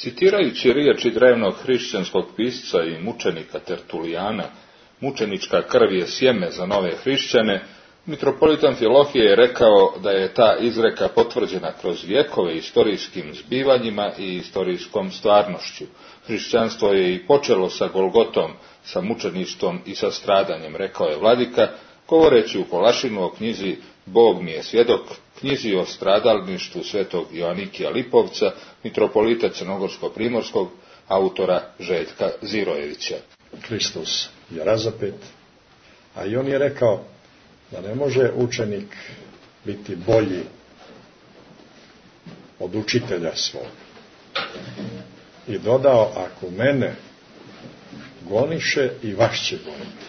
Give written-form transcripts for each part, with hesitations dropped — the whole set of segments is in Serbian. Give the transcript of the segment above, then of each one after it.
Citirajući riječi drevnog hrišćanskog pisca i mučenika Tertulijana, mučenička krv je sjeme za nove hrišćane, mitropolit Amfilohije je rekao da je ta izreka potvrđena kroz vjekove istorijskim zbivanjima i istorijskom stvarnošću. Hrišćanstvo je i počelo sa Golgotom, sa mučeništvom i sa stradanjem, rekao je vladika, govoreći u Kolašinu o knjizi Bog mi je svjedok, knjizi o stradalništvu svetog Joanikija Lipovca, mitropolita Crnogorsko-primorskog, autora Željka Zirojevića. Hristos je razapet, a i on je rekao da ne može učenik biti bolji od učitelja svog. I dodao, ako mene goniše, i vas će goniti.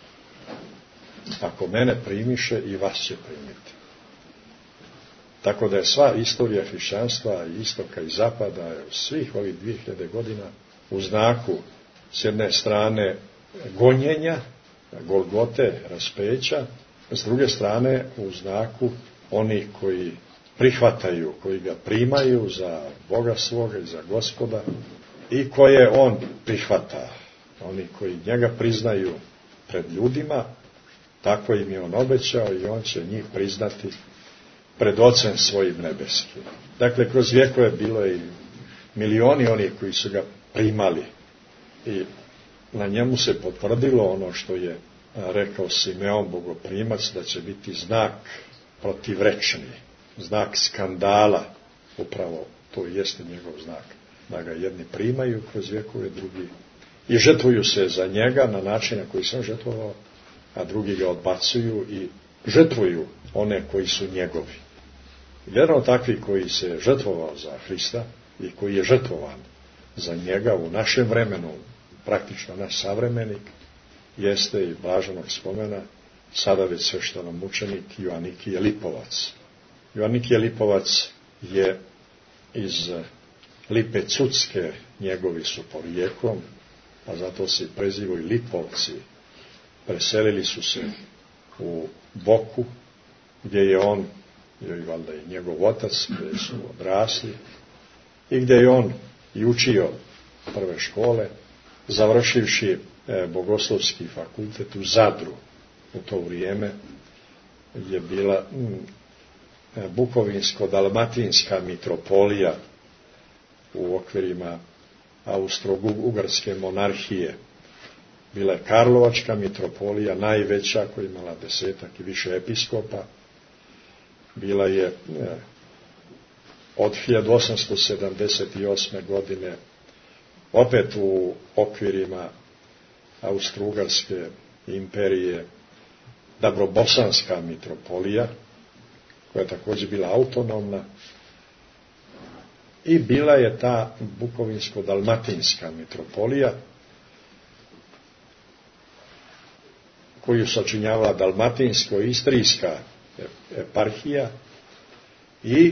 Ako mene primiše, i vas će primiti. Tako da je sva istorija hrišćanstva, istoka i zapada, svih ovih 2000 godina, u znaku s jedne strane gonjenja, Golgote, raspeća, s druge strane u znaku onih koji prihvataju, koji ga primaju za Boga svoga i za Gospoda i koje on prihvata. Oni koji njega priznaju pred ljudima, tako im je on obećao i on će njih priznati pred Ocem svojim nebeskim. Dakle, kroz vjekove bilo je i milioni onih koji su ga primali i na njemu se potvrdilo ono što je rekao Simeon Bogoprimac, da će biti znak protivrečni, znak skandala, upravo to jeste njegov znak, da ga jedni primaju kroz vjekove, drugi i žrtvuju se za njega na način na koji sam žrtvovao, a drugi ga odbacuju i žrtvuju one koji su njegovi. Jedan od takvih koji se žrtvovao za Hrista i koji je žrtvovan za njega u našem vremenu, praktično naš savremenik, jeste i blaženog spomena, sada već sveštenomučenik Joanikije Lipovac. Joanikije Lipovac je iz Lipe Cucke, njegovi su porijeklom, a zato se prezivaju Lipovci. Preselili su se u Boku, gdje je on, i valjda i njegov otac, gdje su odrasli, i gdje je on i učio prve škole, završivši bogoslovski fakultet u Zadru. U to vrijeme je bila Bukovinsko-dalmatinska mitropolija u okvirima Austro-Ugarske monarhije. Bila je Karlovačka mitropolija, najveća, koja je imala 10 i više episkopa. Bila je od 1878. godine opet u okvirima Austro-Ugarske imperije Dabrobosanska mitropolija, koja je također bila autonomna, i bila je ta Bukovinsko-dalmatinska mitropolija, koju sačinjavala dalmatinsko-istrijska eparhija i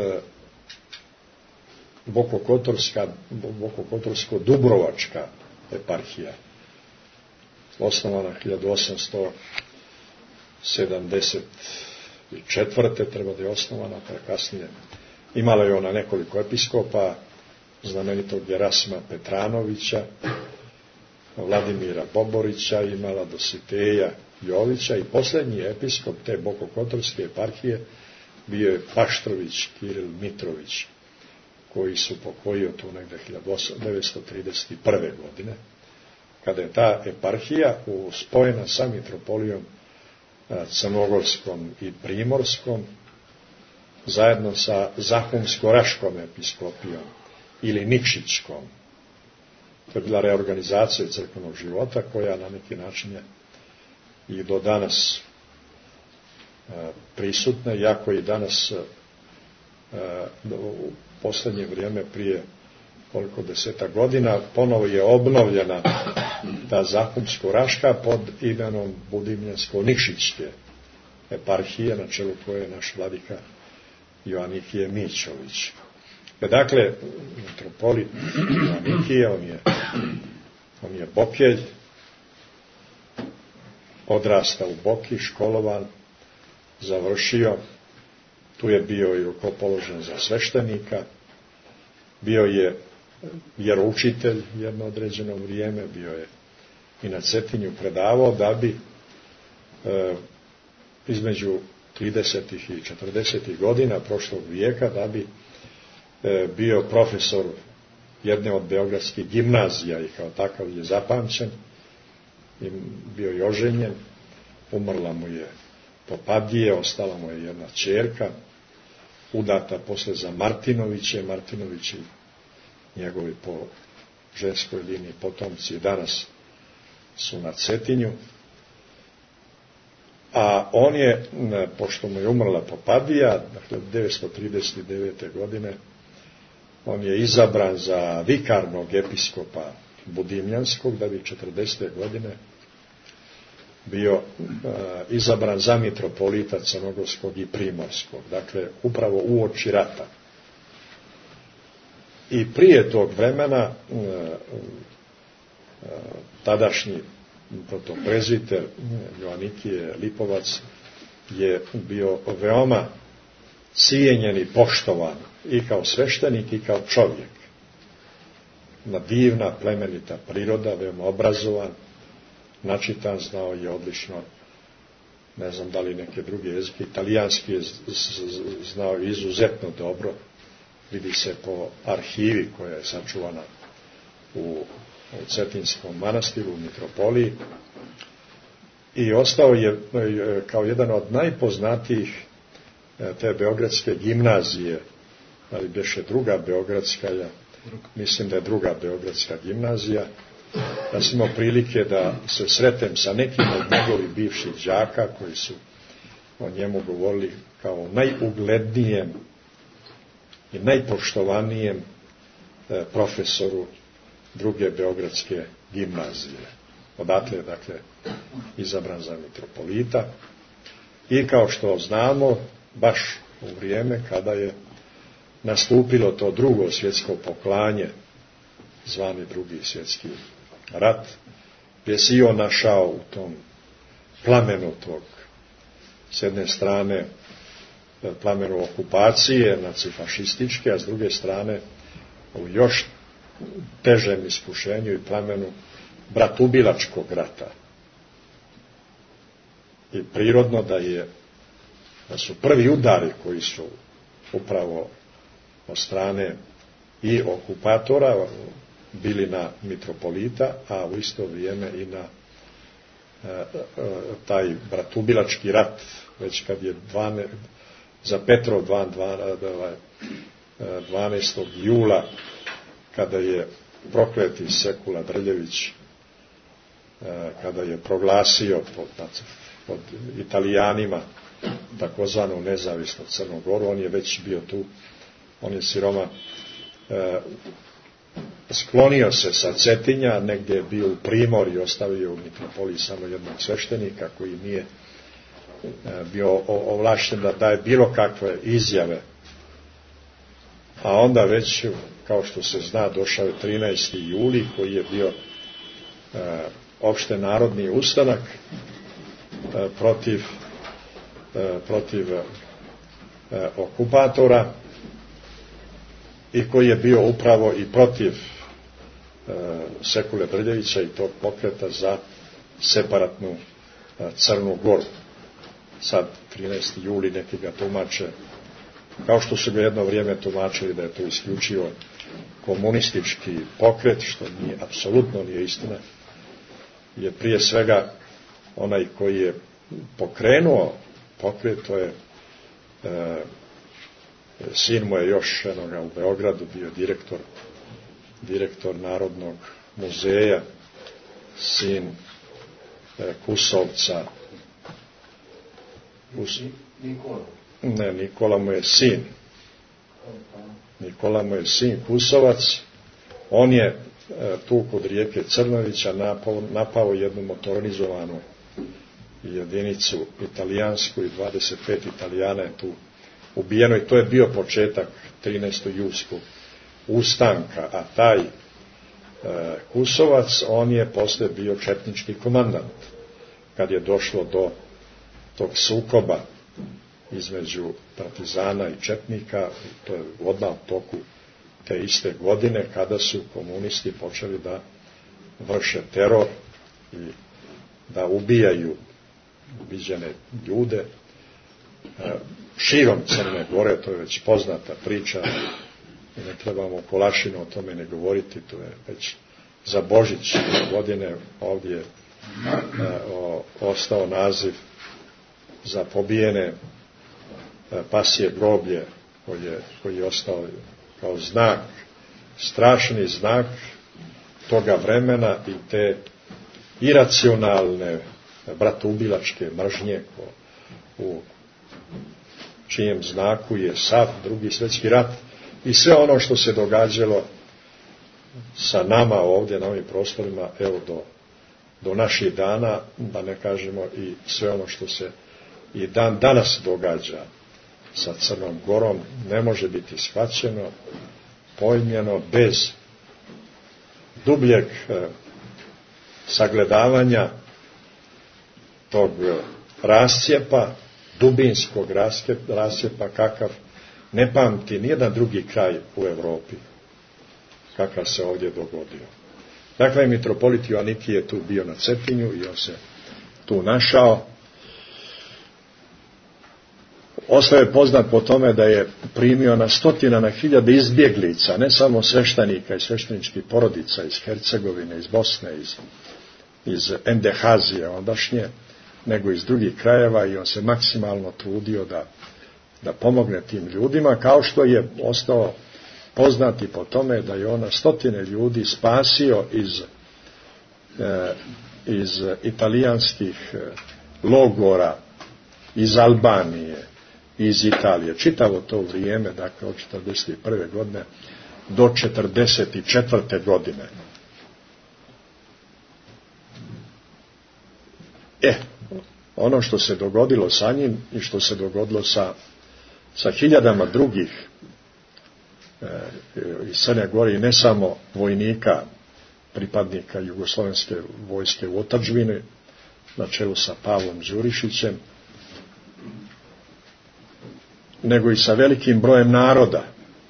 Bokokotorsko-dubrovačka eparhija, osnovana 1874. treba da je osnovana, pa kasnije imala je ona nekoliko episkopa, znamenitog Gerasima Petranovića, Vladimira Boborića, imala Dositeja Jovića, i posljednji episkop te Bokokotorske eparhije bio je Paštrović Kiril Mitrović, koji su pokojio tu negde 1931. godine, kada je ta eparhija spojena sa mitropolijom Crnogorskom i Primorskom, zajedno sa Zahumsko-Raškom episkopijom ili Nikšićkom. To je bila reorganizacija crkvenog života, koja na neki način je i do danas prisutna, iako i danas u posljednje vrijeme, prije koliko 10 godina, ponovo je obnovljena ta Zahumsko-Raška pod imenom Budimljansko-Nikšićke eparhije, na čelu koje je naš vladika Joanikije Mićović. Dakle, mitropolit Joanikije, on je Bokelj, odrasta u Boki, školovan, završio, tu je bio i rukopoložen za sveštenika, bio je vjeroučitelj jedno određeno vrijeme, bio je i na Cetinju predavao, da bi između 30. i 40. godina prošlog vijeka, da bi bio profesor jedne od beogradskih gimnazija i kao takav je zapamćen, i bio je oženjen, umrla mu je popadije, ostala mu je jedna ćerka, udata posle za Martinoviće, Martinovići njegovi po ženskoj liniji potomci danas su na Cetinju, a on je, pošto mu je umrla popadija, dakle 1939. godine, on je izabran za vikarnog episkopa Budimljanskog, da bi 40. godine bio izabran za mitropolita Crnogorskog i Primorskog, dakle upravo uoči rata. I prije tog vremena tadašnji protoprezbiter Joanikije Lipovac je bio veoma cijenjen i poštovan i kao sveštenik i kao čovjek. Jedna divna, plemenita priroda, veoma obrazovan, načitan, znao je odlično, ne znam da li neke druge jezike, italijanski je znao izuzetno dobro, vidi se po arhivi koja je sačuvana u Cetinskom manastiru, u mitropoliji, i ostao je kao jedan od najpoznatijih te beogradske gimnazije, ali beše druga beogradska, mislim da je druga beogradska gimnazija. Ja sam imao prilike da se sretem sa nekim od njegovih bivših đaka koji su o njemu govorili kao najuglednijem i najpoštovannijem profesoru druge beogradske gimnazije. Odatle je, dakle, izabran za mitropolita. I kao što znamo, baš u vrijeme kada je nastupilo to drugo svjetsko poklanje, zvani drugi svjetski rat, gdje si on našao u tom plamenu tog, s jedne strane plamenu okupacije nacifašističke, a s druge strane u još težem iskušenju i plamenu bratubilačkog rata. I prirodno da su prvi udari koji su upravo od strane i okupatora bili na mitropolita, a u isto vrijeme i na taj bratubilački rat, već kad je za Petrov 12. jula, kada je prokleti Sekula Drljević, kada je proglasio pod Italijanima takozvanu nezavisnu Crnu Goru, on je već bio tu, on je siroma sklonio se sa Cetinja, negdje je bio u Primorju, ostavio u mitropoliji samo jednog sveštenika koji nije bio ovlašten da daje bilo kakve izjave. A onda već, kao što se zna, došao je 13. juli koji je bio opšte narodni ustanak protiv okupatora i koji je bio upravo i protiv Sekule Drljevića i tog pokreta za separatnu Crnu Goru. Sad 13. juli neki ga tumače, kao što su ga jedno vrijeme tumačili da je to isključivo komunistički pokret, što nije, apsolutno nije istina, je prije svega onaj koji je pokrenuo pokret, to je sin mu je još jednoga u Beogradu bio direktor Narodnog muzeja, sin Kusovca. Nikola mu je sin. Nikola mu je sin Kusovac. On je tu kod rijeke Crnovića napao jednu motorizovanu jedinicu italijansku i 25 Italijana je tu ubijeno i to je bio početak 13. julskog ustanka, a taj Kusovac, on je posle bio četnički komandant kad je došlo do tog sukoba između partizana i četnika, to je odmah u toku te iste godine kada su komunisti počeli da vrše teror i da ubijaju ubiđene ljude širom Crne Gore. To je već poznata priča i ne trebamo Kolašinu o tome ne govoriti, to je već za Božić godine ovdje ostao naziv za pobijene pasje groblje koji je ostao kao znak, strašni znak toga vremena i te iracionalne bratoubilačke mržnje u čijem znaku je sav Drugi svjetski rat i sve ono što se događalo sa nama ovdje na ovim prostorima, evo do naših dana, da ne kažemo i sve ono što se i dan danas događa sa Crnom Gorom, ne može biti shvaćeno, pojmljeno bez dubljeg sagledavanja tog rascijepa, dubinskog rascijepa kakav ne pamti nijedan drugi kraj u Europi kakav se ovdje dogodio. Dakle, mitropolit Joannikij je tu bio na Cetinju i on se tu našao. Ostao je poznat po tome da je primio na stotina, na hiljade izbjeglica, ne samo sveštenika i svešteničkih porodica iz Hercegovine, iz Bosne, iz Endehazije ondašnje, nego iz drugih krajeva, i on se maksimalno trudio da pomogne tim ljudima, kao što je ostao poznati po tome da je on na stotine ljudi spasio iz italijanskih logora, iz Albanije, iz Italije. Čitavo to vrijeme, dakle od 1941. godine do 1944. godine. Ono što se dogodilo sa njim i što se dogodilo sa hiljadama drugih iz Crne Gore, i ne samo vojnika, pripadnika jugoslovenske vojske u otadžbini, na čelu sa Pavlom Đurišićem, nego i sa velikim brojem naroda,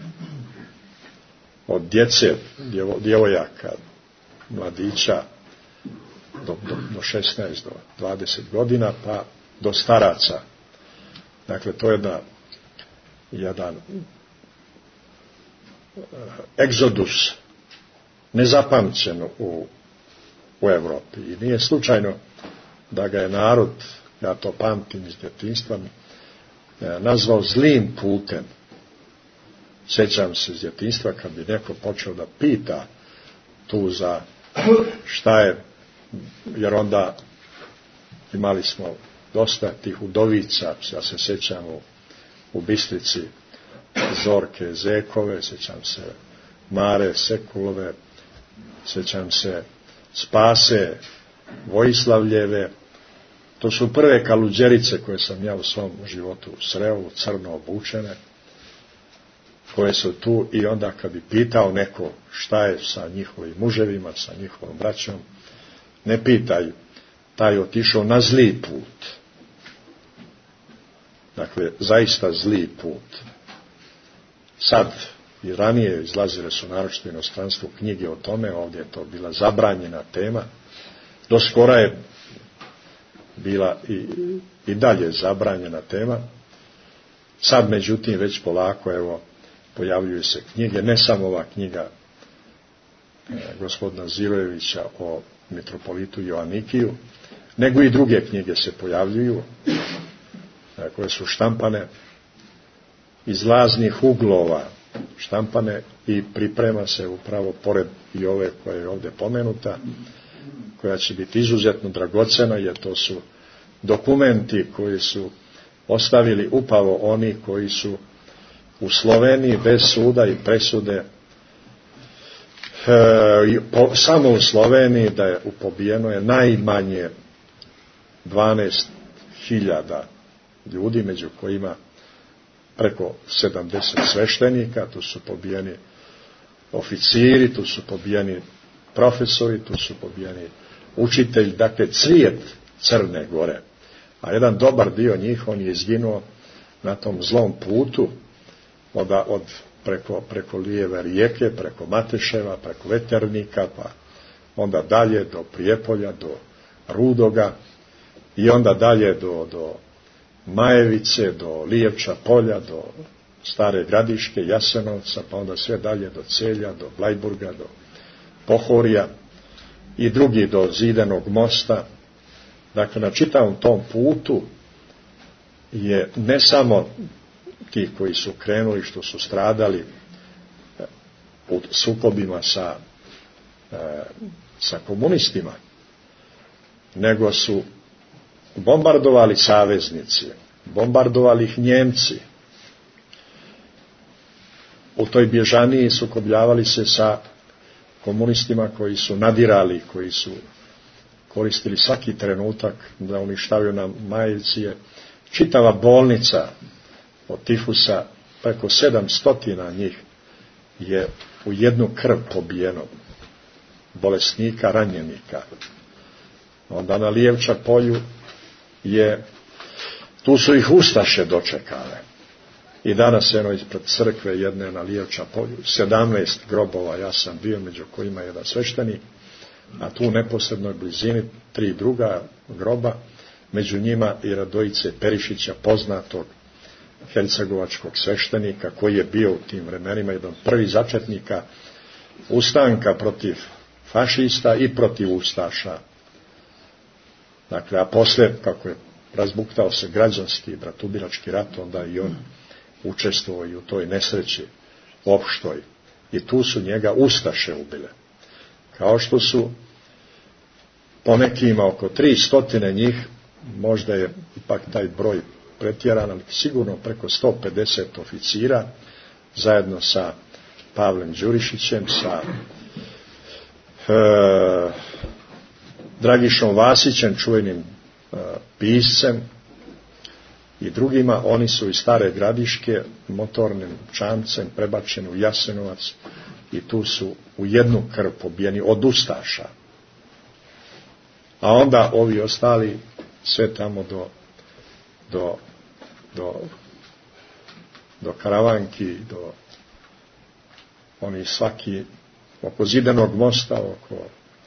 od djece, djevojaka, mladića, do 16, do 20 godina, pa do staraca. Dakle, to je jedan egzodus nezapamćen u Europi. I nije slučajno da ga je narod, ja to pamtim iz djetinjstva, nazvao zlim putem. Sjećam se iz djetinjstva kad bi neko počeo da pita tu za šta je, jer onda imali smo dosta tih udovica, ja se sjećam u Bistrici Zorke Zekove, sjećam se Mare Sekulove, sjećam se Spase Vojislavljeve. To su prve kaluđerice koje sam ja u svom životu sreo, crno obučene, koje su tu, i onda kad bi pitao neko šta je sa njihovim muževima, sa njihovom braćom, ne pitaju, taj je otišao na zli put. Dakle, zaista zli put. Sad, i ranije izlazile su naročito u inostranstvu knjige o tome, ovdje je to bila zabranjena tema, do skora je bila i dalje zabranjena tema. Sad, međutim, već polako, evo, pojavljuju se knjige, ne samo ova knjiga gospodina Zilojevića o mitropolitu Joannikiju, nego i druge knjige se pojavljuju, koje su štampane iz laznih uglova, štampane, i priprema se upravo pored i ove koja je ovdje pomenuta, koja će biti izuzetno dragocena, jer to su dokumenti koji su ostavili upravo oni koji su u Sloveniji bez suda i presude, samo u Sloveniji da je pobijeno je najmanje 12.000 ljudi, među kojima preko 70 sveštenika, tu su pobijeni oficiri, tu su pobijeni profesori, tu su pobijeni učitelji, dakle cvijet Crne Gore. A jedan dobar dio njih, on je izginuo na tom zlom putu od preko lijeve rijeke, preko Mateševa, preko Veternika, pa onda dalje do Prijepolja, do Rudoga i onda dalje do Majevice, do Lijevča polja, do Stare Gradiške, Jasenovca, pa onda sve dalje do Celja, do Blajburga, do Pohorja i drugi do Zidanog mosta. Dakle, na čitavom tom putu je ne samo ti koji su krenuli, što su stradali u sukobima sa komunistima, nego su bombardovali saveznici, bombardovali ih Njemci. U toj bježaniji sukobljavali se sa komunistima koji su nadirali, koji su koristili svaki trenutak da uništavaju nam Majevcije. Čitava bolnica od tifusa, preko 700 njih je u jednu krv pobijeno, bolesnika, ranjenika. Onda na Lijevča polju tu su ih ustaše dočekale. I danas ispred crkve jedne na Lijevča polju, 17 grobova, ja sam bio, među kojima jedan sveštenik, a tu u neposrednoj blizini 3 druga groba, među njima i Radojice Perišića, poznatog hercegovačkog sveštenika, koji je bio u tim vremenima jedan prvi začetnika ustanka protiv fašista i protiv ustaša. Dakle, a poslije, kako je razbuktao se građanski i bratubirački rat, onda i on učestvovao i u toj nesreći opštoj. I tu su njega ustaše ubile. Kao što su po nekima oko 300 njih, možda je ipak taj broj pretjeran, ali sigurno preko 150 oficira, zajedno sa Pavlem Đurišićem, sa Dragišom Vasićem, čuvenim piscem i drugima, oni su iz Stare Gradiške motornim čamcem prebačeni u Jasenovac i tu su u jednu krv pobijeni od ustaša. A onda ovi ostali sve tamo do Karavanki, do oni svaki oko Zidanog mosta, oko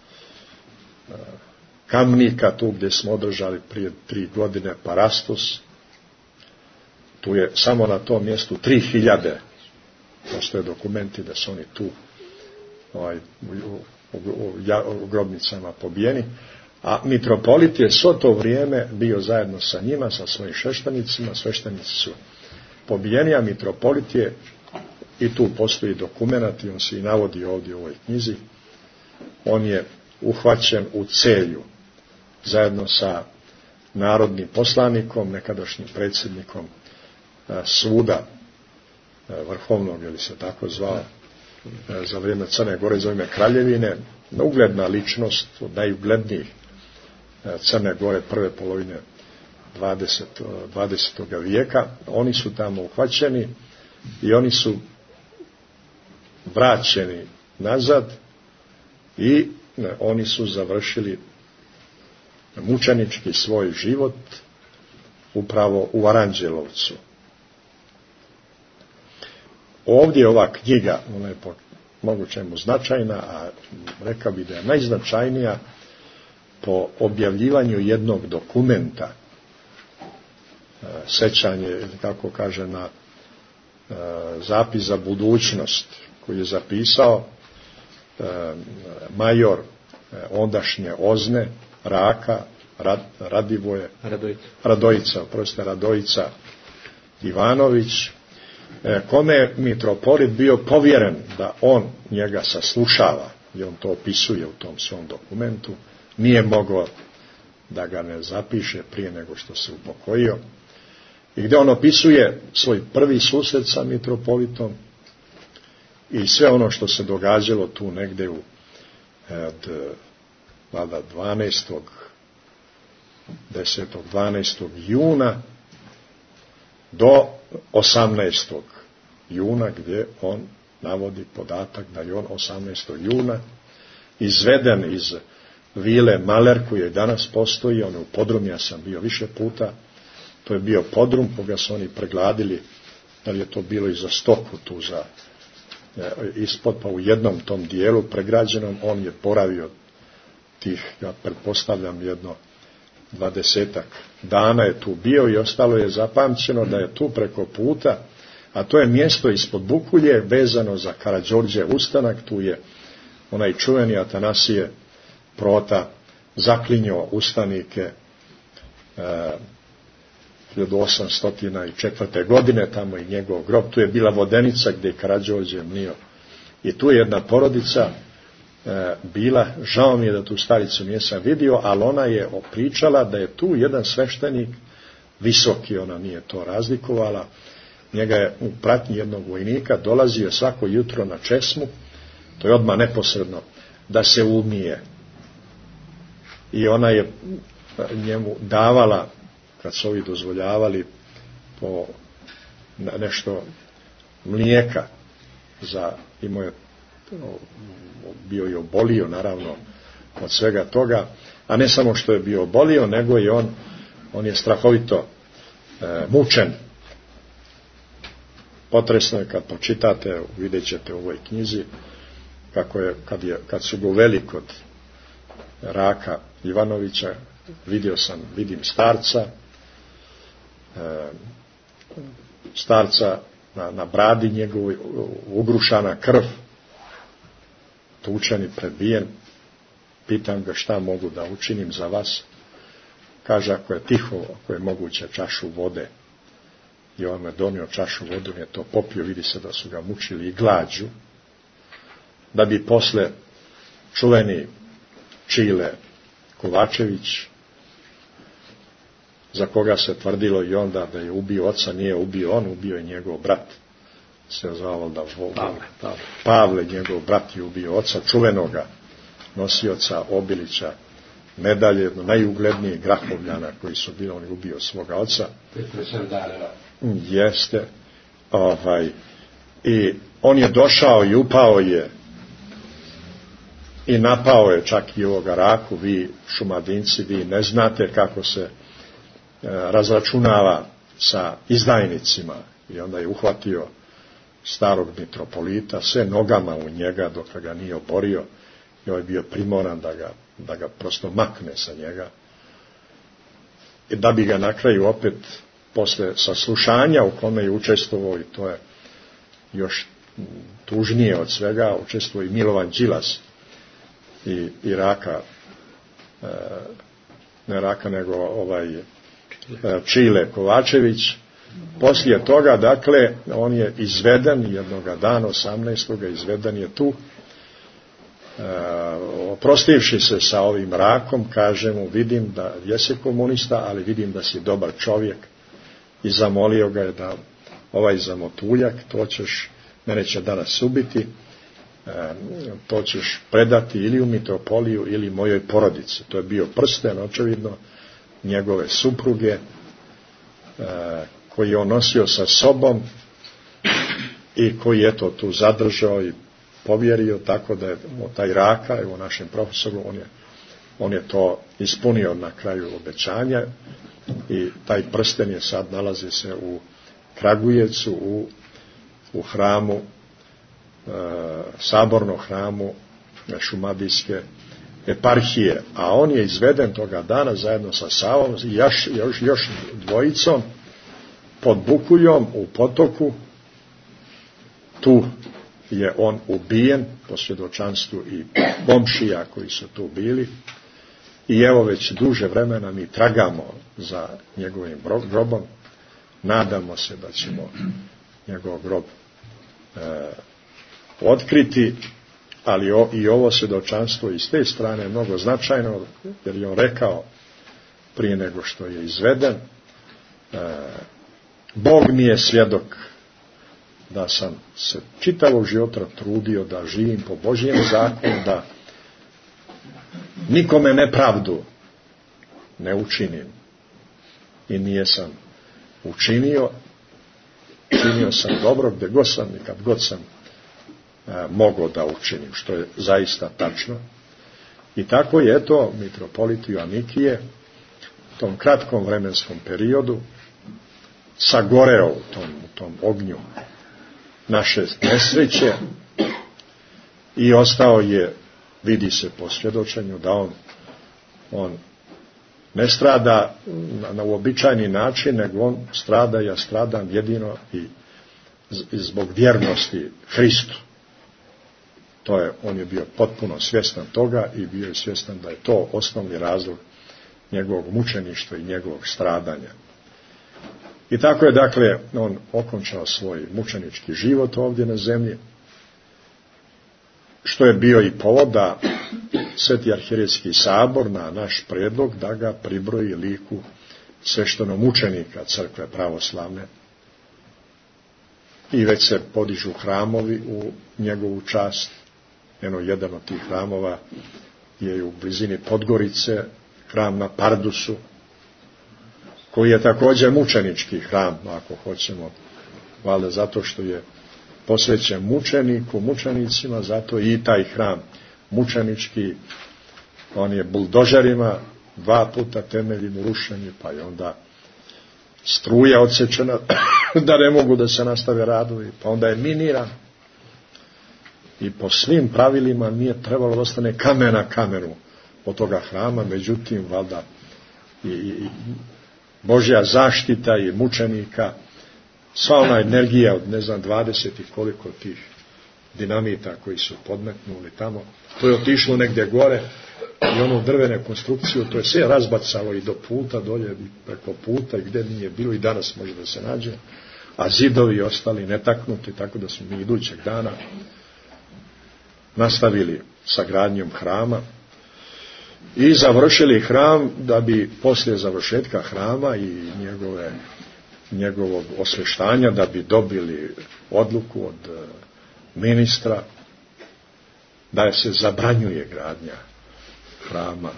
Kamnika, tu gdje smo održali prije 3 godine Parastus. Tu je samo na tom mjestu 3000, postoje dokumenti da su oni tu u grobnicama pobijeni, a mitropolit je svo to vrijeme bio zajedno sa njima, sa svojim sveštenicima. Sveštenici su pobijeni, a mitropolit je, i tu postoji dokumenat, i on se i navodi ovdje u ovoj knjizi, on je uhvaćen u Celju zajedno sa narodnim poslanikom, nekadašnjim predsjednikom suda vrhovnog, ili se tako zvao, za vrijeme Crne Gore, za vrijeme Kraljevine, ugledna ličnost od najuglednijih Crne Gore prve polovine 20. vijeka. Oni su tamo uhvaćeni i oni su vraćeni nazad i oni su završili mučenički svoj život upravo u Aranđelovcu. Ovdje ova knjiga, ona je po mogućemu značajna, a rekao bi da je najznačajnija po objavljivanju jednog dokumenta, sećanje, ili kako kaže, na zapis za budućnost, koji je zapisao major ondašnje OZNE, Raka, Radojica Ivanović, kome je mitropolit bio povjeren da on njega saslušava, i on to opisuje u tom svom dokumentu, nije mogao da ga ne zapiše prije nego što se upokojio, i gdje on opisuje svoj prvi susret sa mitropolitom i sve ono što se događalo tu negdje od 12. juna do 18. juna, gdje on navodi podatak da je on 18. juna izveden iz vile Maler, koja je danas postoji, on je u podrumu, ja sam bio više puta, to je bio podrum koga su oni pregladili, da li je to bilo i za stoku tu, za ispod, pa u jednom tom dijelu pregrađenom on je boravio tih, ja pretpostavljam, 20-ak dana je tu bio i ostalo je zapamćeno da je tu preko puta, a to je mjesto ispod Bukulje vezano za Karađorđev ustanak. Tu je onaj čuveni Atanasije Prota zaklinjao ustanike 1804. godine, tamo i njegov grob. Tu je bila vodenica gdje je Karađorđe mlio. I tu je jedna porodica bila, žao mi je da tu staricu nisam vidio, ali ona je pričala da je tu jedan sveštenik, visoki, ona nije to razlikovala, njega je u pratnji jednog vojnika, dolazio svako jutro na česmu, to je odmah neposredno, da se umije. I ona je njemu davala, kad su ovi dozvoljavali, po nešto mlijeka, imao je, bio je obolio naravno od svega toga, a ne samo što je bio obolio, nego i on je strahovito mučen. Potresno je kad pročitate, vidjet ćete u ovoj knjizi, kako je, kad su ga uveli kod Raka Ivanovića, vidim starca na bradi njegovoj, ugrušana krv, tučen i prebijen. Pitam ga šta mogu da učinim za vas. Kaže, ako je tiho, ako je moguće, čašu vode. I on me donio čašu vodu, on je to popio, vidi se da su ga mučili i glađu, da bi posle čuveni Čile Kovačević, za koga se tvrdilo i onda da je ubio oca, nije ubio on, ubio je njegov brat, se zvao da Pavle, njegov brat je ubio oca, čuvenoga nosioca Obilića medalje, jedno najuglednijih Grahovljana koji su bili, on je ubio svoga oca. Jeste. I on je došao i upao je i napao je čak i ovoga Raku. Vi Šumadinci, vi ne znate kako se razračunava sa izdajnicima. I onda je uhvatio starog mitropolita, sve nogama u njega dok ga nije oborio, i ovaj bio primoran da ga prosto makne sa njega. I da bi ga na kraju opet, posle saslušanja u kome je učestvovao, i to je još tužnije od svega, učestvovao i Milovan Đilas i Raka, ne Raka, nego Čile Kovačević. Poslije toga, dakle, on je izveden jednoga dana, 18. izveden je tu, oprostivši se sa ovim Rakom, kaže mu, vidim da jesi komunista, ali vidim da si dobar čovjek, i zamolio ga je da ovaj zamotuljak, to ćeš, mene će danas ubiti, to ćeš predati ili u mitropoliju ili mojoj porodici. To je bio prsten, očevidno, njegove supruge, koji je on nosio sa sobom i koji je to tu zadržao i povjerio, tako da je taj Raka, evo našem profesoru, on je to ispunio na kraju obećanja, i taj prsten je sad, nalazi se u Kragujevcu u hramu, sabornom hramu Šumadijske eparhije, a on je izveden toga dana zajedno sa Savom i još dvojicom pod Bukuljom u potoku. Tu je on ubijen po svjedočanstvu i komšija koji su tu bili, i evo već duže vremena mi tragamo za njegovim grobom. Nadamo se da ćemo njegov grob otkriti, ali i ovo svjedočanstvo iz te strane je mnogo značajno, jer je on rekao prije nego što je izveden, Bog mi je svjedok da sam se čitavog života trudio da živim po Božjem zakonu, da nikome nepravdu ne učinim, i nije sam učinio sam dobro gdje god sam i kad god sam mogao da učinim, što je zaista tačno. I tako je to mitropolit Joanikije u tom kratkom vremenskom periodu sagoreo u tom ognju naše nesreće i ostao je, vidi se po svjedočenju, da on ne strada na uobičajeni način, nego on strada, ja stradam jedino i zbog vjernosti Hristu. On je bio potpuno svjestan toga i bio je svjestan da je to osnovni razlog njegovog mučeništva i njegovog stradanja. I tako je, dakle, on okončao svoj mučenički život ovdje na zemlji, što je bio i povod da Sveti arhijerejski sabor na naš prijedlog da ga pribroji liku sveštenomučenika crkve pravoslavne. I već se podižu hramovi u njegovu čast. Jedan od tih hramova je u blizini Podgorice, hram na Pardusu, koji je također mučenički hram, ako hoćemo, valjda zato što je posvećen mučenicima, zato i taj hram mučenički, on je buldožerima 2 puta temeljim urušeni, pa je onda struja odsečena da ne mogu da se nastave radovi, pa onda je miniran i po svim pravilima nije trebalo da ostane kamen na kamenu od toga hrama, međutim, valjda i Božja zaštita i mučenika, sva ona energija od 20 i koliko tih dinamita koji su podmetnuli tamo, to je otišlo negdje gore i onu drvene konstrukciju, to je sve razbacalo i do puta, dolje i preko puta i gdje nije bilo i danas može da se nađe, a zidovi ostali netaknuti, tako da smo mi idućeg dana nastavili sa gradnjom hrama i završili hram, da bi poslije završetka hrama i njegovog osveštanja, da bi dobili odluku od ministra da se zabranjuje gradnja hrama.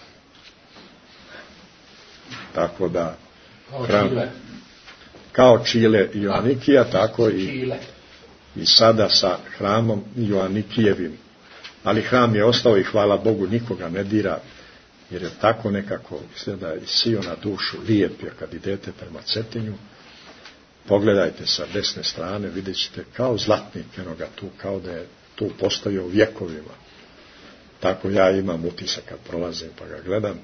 Tako da hram, kao Čile i Joanikija, tako i sada sa hramom Joanikijevim. Ali hram je ostao i hvala Bogu nikoga ne dira, jer je tako nekako izgleda i sio na dušu lijep, jer kad idete prema Cetinju, pogledajte sa desne strane, vidjet ćete kao zlatnik enoga tu, kao da je tu postojao vjekovima. Tako ja imam utisak kad prolazim pa ga gledam.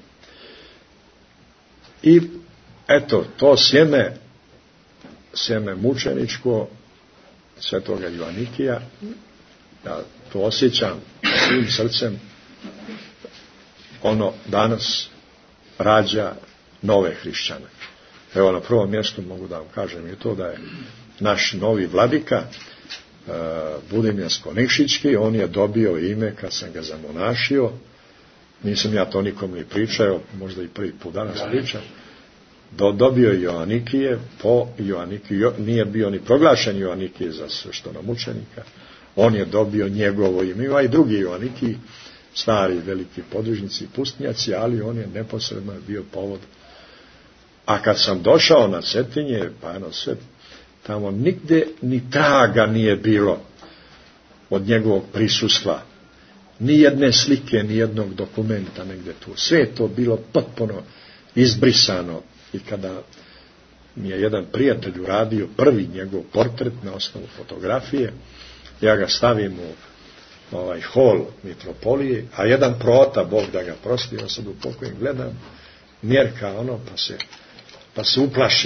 I eto, to sjeme mučeničko svetoga Joanikija, ja to osjećam svim srcem, ono danas rađa nove hrišćane. Evo, na prvom mjestu mogu da vam kažem i to da je naš novi vladika Budimirsko-Nikšićki, on je dobio ime kad sam ga zamonašio, nisam ja to nikom ni pričao, možda i prvi put danas pričam, dobio Joanikije po Joanikiju, nije bio ni proglašen Joanikije za sveštenomučenika, on je dobio njegovo ime, ima i drugi Joanikiji, stari veliki podružnici i pustinjaci, ali on je neposredno bio povod. A kad sam došao na Cetinje, pa sve, tamo nigde ni traga nije bilo od njegovog prisustva, ni jedne slike, ni jednog dokumenta negdje tu. Sve je to bilo potpuno izbrisano. I kada mi je jedan prijatelj uradio prvi njegov portret na osnovu fotografije, ja ga stavim u hol mitropolije, a jedan prota, Bog da ga prosti, on sad u pokojem gledam, mjerka pa se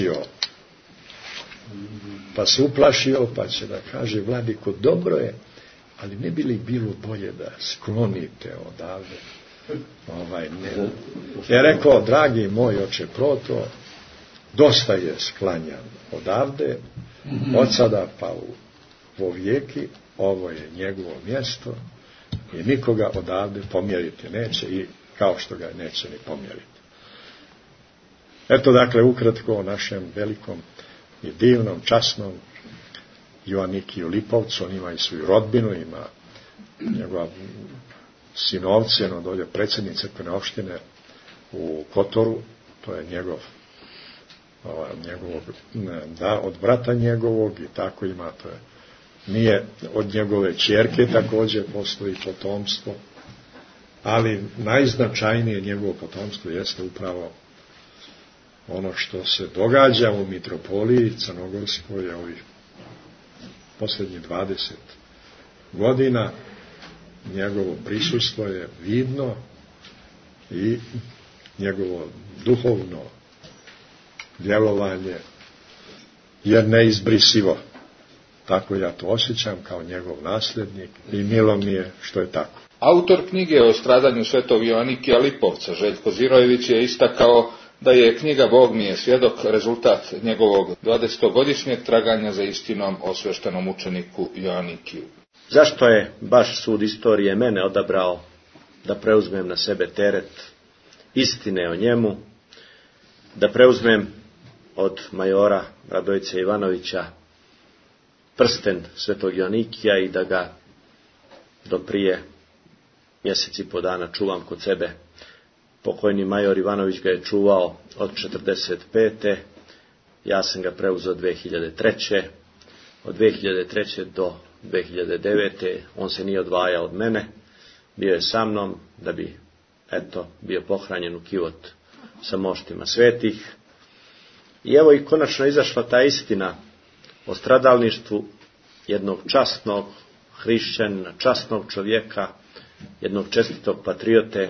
uplašio, pa će da kaže Vladiko, dobro je, ali ne bi li bilo bolje da sklonite odavde? Ne. Je rekao, dragi moj oče proto, dosta je sklanjan odavde, od sada pa u vijeki, ovo je njegovo mjesto i nikoga odavde pomjeriti neće i kao što ga neće ni pomjeriti. Eto, dakle, ukratko o našem velikom i divnom, časnom Joanikiju Lipovcu. On ima i svoju rodbinu, ima njegova sinovce, no dolje predsjednik crkvene opštine u Kotoru, to je od brata njegovog i tako ima, to je, nije od njegove ćerke, također postoji potomstvo, ali najznačajnije njegovo potomstvo jeste upravo ono što se događa u mitropoliji Crnogorskoj ovih posljednjih 20 godina njegovo prisustvo je vidno i njegovo duhovno djelovanje je neizbrisivo. Tako ja to osjećam kao njegov nasljednik i milo mi je što je tako. Autor knjige o stradanju svetog Joanikija Lipovca, Željko Zirojević, je istakao da je knjiga Bog mi je svjedok rezultat njegovog 20-godišnjeg traganja za istinom o sveštenom mučeniku Joanikiju. Zašto je baš sud istorije mene odabrao da preuzmem na sebe teret istine o njemu, da preuzmem od majora Radojice Ivanovića prsten svetog Joanikija i da ga do prije mjesec i po dana čuvam kod sebe. Pokojni major Ivanović ga je čuvao od 1945. Ja sam ga preuzeo 2003. Od 2003. do 2009. on se nije odvajao od mene. Bio je sa mnom da bi, bio pohranjen u kivot sa moštima svetih. I evo i konačno izašla ta istina o stradalništvu jednog časnog hrišćanina, časnog čovjeka, jednog čestitog patriote,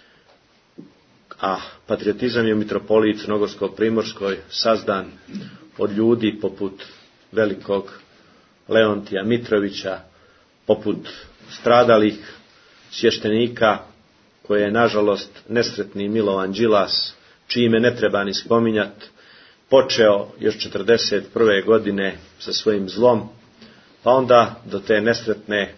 a patriotizam je u mitropoliji Crnogorsko-Primorskoj sazdan od ljudi poput velikog Leontija Mitrovića, poput stradalih svještenika koje je nažalost nesretni Milovan Đilas, čije ime ne treba ni spominjati, počeo još 1941. godine sa svojim zlom, pa onda do te nesretne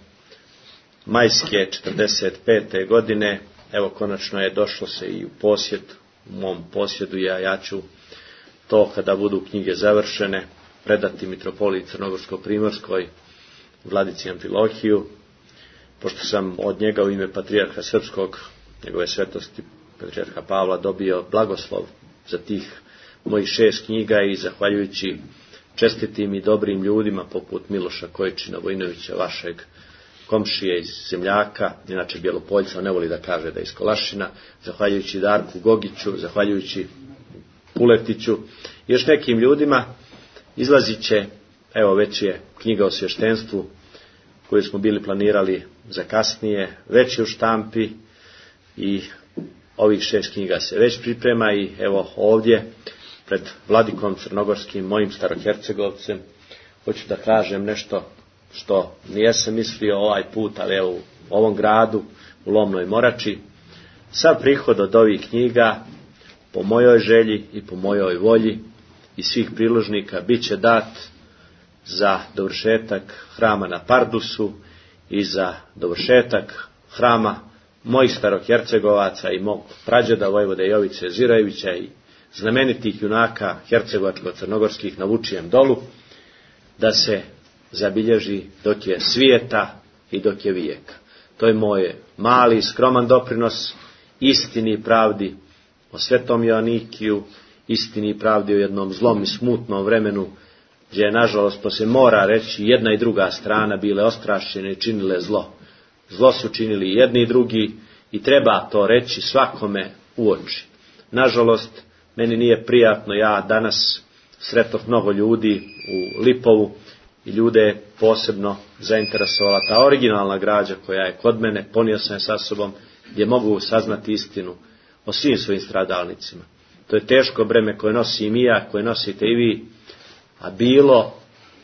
majske 1945. godine, evo konačno je došlo se i u posjed, u mom posjedu, ja ću to kada budu knjige završene predati mitropoliji Crnogorsko-Primorskoj, vladici Amfilohiju, pošto sam od njega u ime patrijarha srpskog, njegove svetosti patrijarha Pavla, dobio blagoslov za tih mojih 6 knjiga i zahvaljujući čestitim i dobrim ljudima poput Miloša Kojčina Vojinovića, vašeg komšije iz Zemljaka, inače Bjelopoljca, on ne voli da kaže da je iz Kolašina, zahvaljujući Darku Gogiću, zahvaljujući Puletiću i još nekim ljudima, izlazit će, evo već je knjiga o svještenstvu koju smo bili planirali za kasnije, već je u štampi i ovih 6 knjiga se već priprema i evo ovdje pred vladikom crnogorskim, mojim Starohercegovcem, hoću da kažem nešto što nijesam mislio ovaj put, ali evo u ovom gradu, u Lomnoj Morači, sav prihod od ovih knjiga, po mojoj želji i po mojoj volji i svih priložnika, bit će dat za dovršetak hrama na Pardusu i za dovršetak hrama mojih Starohercegovaca i mog prađeda Vojvode Jovice Zirojevića i znamenitih junaka hercegovačko-crnogorskih na Vučijem dolu, da se zabilježi dok je svijeta i dok je vijeka. To je moj mali, skroman doprinos istini i pravdi o svetom Joanikiju, istini i pravdi o jednom zlom i smutnom vremenu, gdje je, nažalost, to se mora reći, jedna i druga strana bile ostrašćene i činile zlo. Zlo su činili jedni i drugi i treba to reći svakome u oči. Nažalost, meni nije prijatno, ja danas sretoh mnogo ljudi u Lipovu i ljude je posebno zainteresovala ta originalna građa koja je kod mene, ponio sam je sa sobom, gdje mogu saznati istinu o svim svojim stradalnicima. To je teško breme koje nosim i ja, koje nosite i vi, a bilo,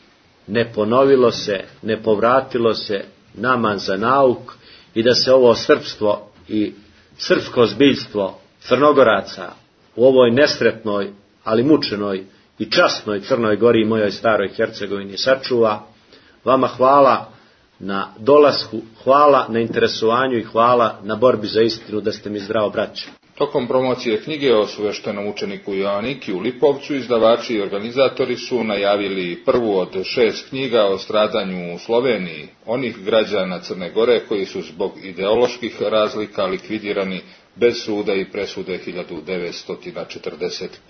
ne ponovilo se, ne povratilo se nama za nauk i da se ovo srpstvo i srpsko zbiljstvo Crnogoraca u ovoj nesretnoj, ali mučenoj i časnoj Crnoj Gori i mojoj staroj Hercegovini sačuva. Vama hvala na dolasku, hvala na interesovanju i hvala na borbi za istinu da ste mi zdravo braće. Tokom promocije knjige o sveštenom učeniku Joanikiju u Lipovcu, izdavači i organizatori su najavili prvu od 6 knjiga o stradanju u Sloveniji onih građana Crne Gore koji su zbog ideoloških razlika likvidirani bez suda i presude 1945.